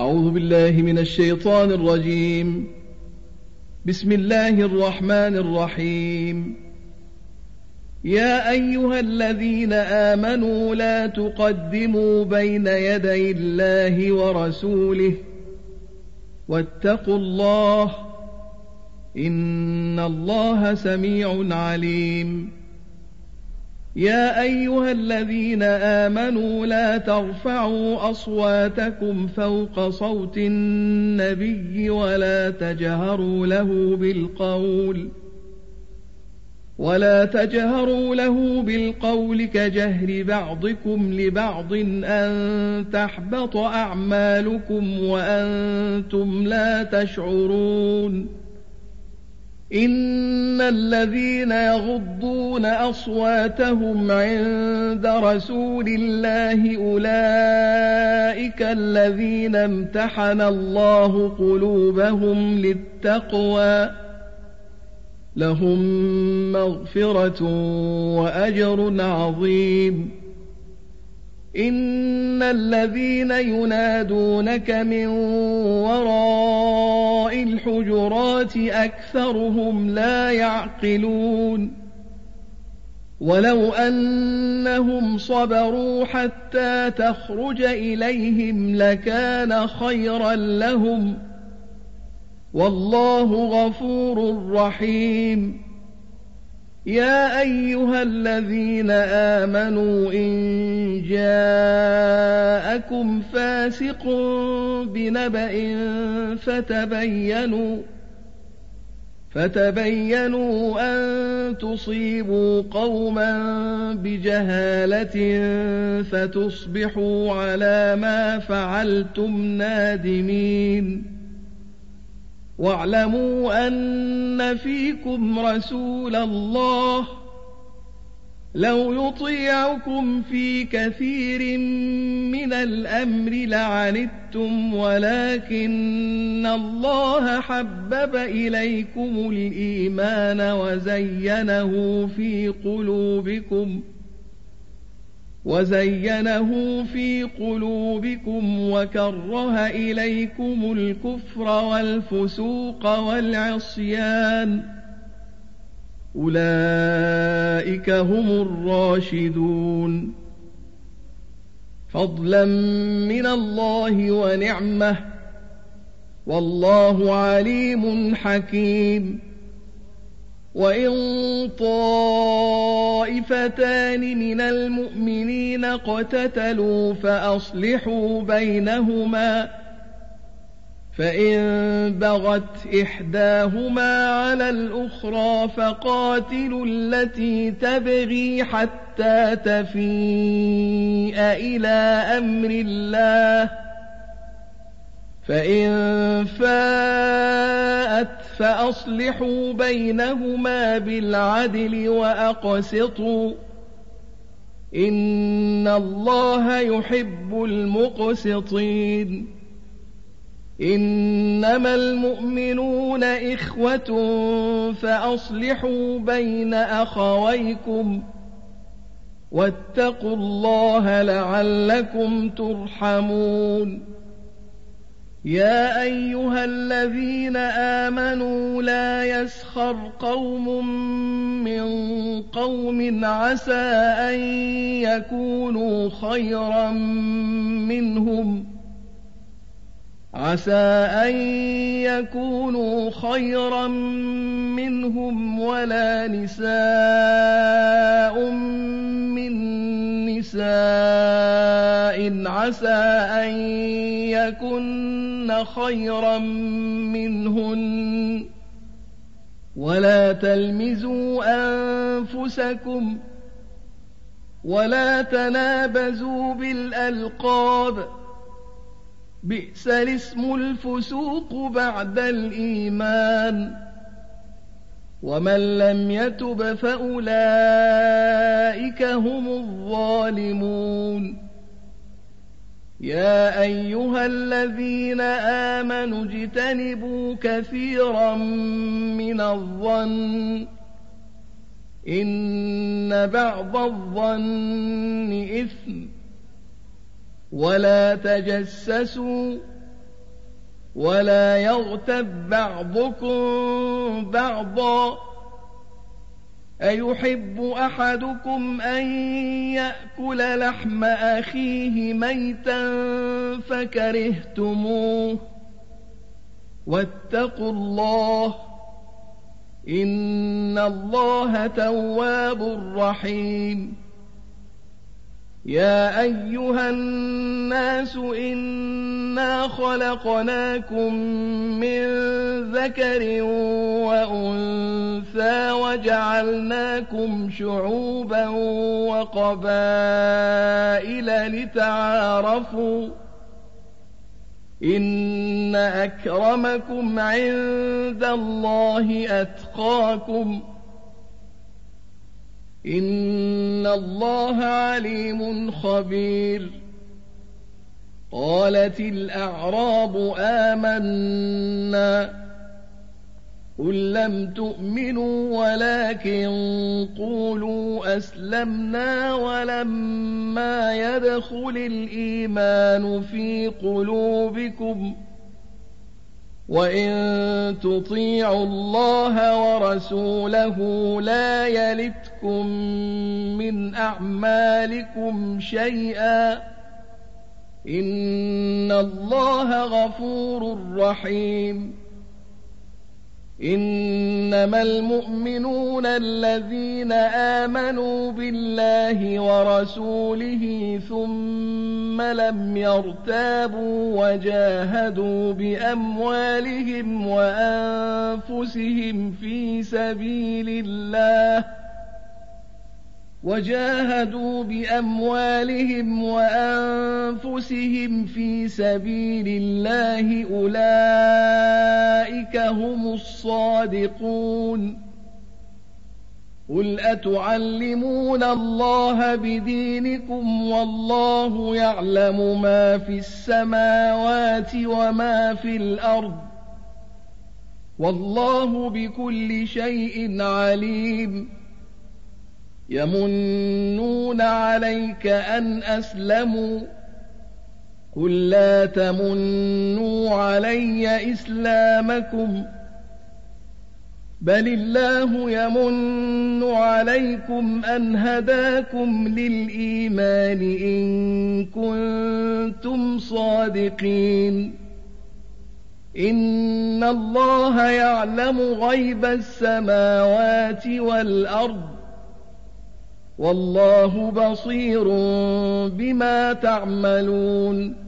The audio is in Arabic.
أعوذ بالله من الشيطان الرجيم. بسم الله الرحمن الرحيم. يا أيها الذين آمنوا لا تقدموا بين يدي الله ورسوله واتقوا الله إن الله سميع عليم. يا أيها الذين آمنوا لا ترفعوا أصواتكم فوق صوت النبي ولا تجهروا له بالقول كجهر بعضكم لبعض أن تحبط أعمالكم وأنتم لا تشعرون. إن الذين يغضون أصواتهم عند رسول الله أولئك الذين امتحن الله قلوبهم للتقوى لهم مغفرة وأجر عظيم. إن الذين ينادونك من وراء الحجرات أكثرهم لا يعقلون. ولو أنهم صبروا حتى تخرج إليهم لكان خيرا لهم والله غفور رحيم. يا أيها الذين آمنوا إن جاءكم فاسق بنبأ فتبينوا أن تصيبوا قوما بجهالة فتصبحوا على ما فعلتم نادمين. واعلموا أن فيكم رسول الله لو يطيعكم في كثير من الأمر لعنتم ولكن الله حبب إليكم الإيمان وزينه في قلوبكم وكره إليكم الكفر والفسوق والعصيان أولئك هم الراشدون فضلا من الله ونعمة والله عليم حكيم. وإن طائفتان من المؤمنين اقتتلوا فأصلحوا بينهما فإن بغت إحداهما على الأخرى فقاتلوا التي تبغي حتى تفيء إلى أمر الله فإن فاءت فأصلحوا بينهما بالعدل وأقسطوا إن الله يحب المقسطين. إنما المؤمنون إخوة فأصلحوا بين أخويكم واتقوا الله لعلكم ترحمون. يا أيها الذين آمنوا لا يسخر قوم من قوم عسى أن يكونوا خيرا منهم ولا نساء من نساء عسى أن يكن خيرا منهن ولا تلمزوا أنفسكم ولا تنابزوا بالألقاب بئس الاسم الفسوق بعد الإيمان ومن لم يتب فأولئك هم الظالمون. يا أيها الذين آمنوا اجتنبوا كثيرا من الظن إن بعض الظن إثم ولا تجسسوا ولا يغتب بعضكم بعضا أيحب أحدكم أن يأكل لحم أخيه ميتا فكرهتموه واتقوا الله إن الله تواب رحيم يا أيها الناس إنا خلقناكم من ذكر وأنثى وجعلناكم شعوبا وقبائل لتعارفوا إن أكرمكم عند الله أتقاكم إن الله عليم خبير قالت الأعراب آمنا قل لم تؤمنوا ولكن قولوا أسلمنا ولما يدخل الإيمان في قلوبكم وإن تطيعوا الله ورسوله لا يلتكم من أعمالكم شيئا إن الله غفور رحيم إنما المؤمنون الذين آمنوا بالله ورسوله ثم لم يرتابوا وجاهدوا بأموالهم وأنفسهم في سبيل الله أولئك هم الصادقون قل أتعلمون الله بدينكم والله يعلم ما في السماوات وما في الأرض والله بكل شيء عليم يمنون عليك أن أسلموا قل لا تمنوا علي إسلامكم بل الله يمن عليكم أن هداكم للإيمان إن كنتم صادقين إن الله يعلم غيب السماوات والأرض والله بصير بما تعملون